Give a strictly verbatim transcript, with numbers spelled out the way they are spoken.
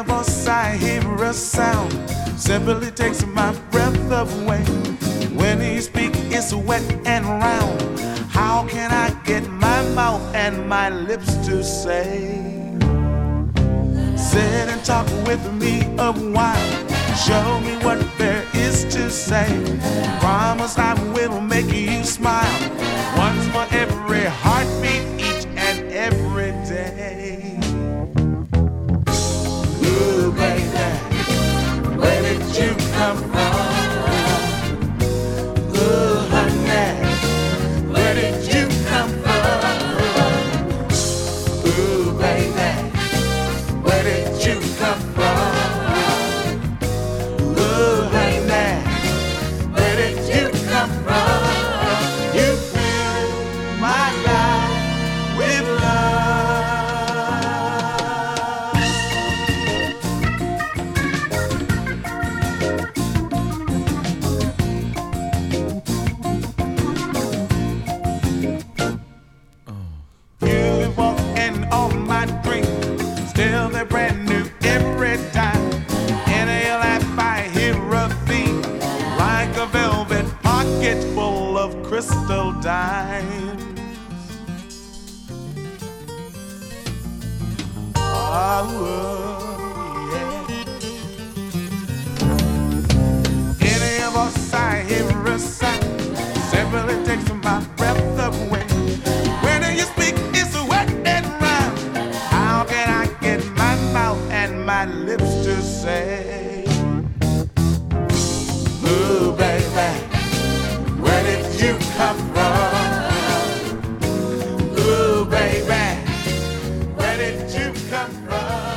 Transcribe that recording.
your voice I hear a sound, simply takes my breath away. When you speak it's wet and round. How can I get my mouth and my lips to say? Sit and talk with me a while, show me what there is to say. Promise I will make you smile, once for every heartbeat, each and every day. Ooh, baby, where did you come from? Ooh, honey, where did you come from? Ooh, baby, where did you come from? Ooh, honey, where did you come from? You fill my life with love. You walk in all my dreams, still they're brand new every time. In your life I hear a theme, like a velvet pocket full of crystal dimes. Oh, yeah. In your voice I hear a sound, simply takes my breath away. When you speak it's wet and round. How can I get my mouth and my lips to say? Ooh, baby, where did you come from? Ooh, baby, where did you come from?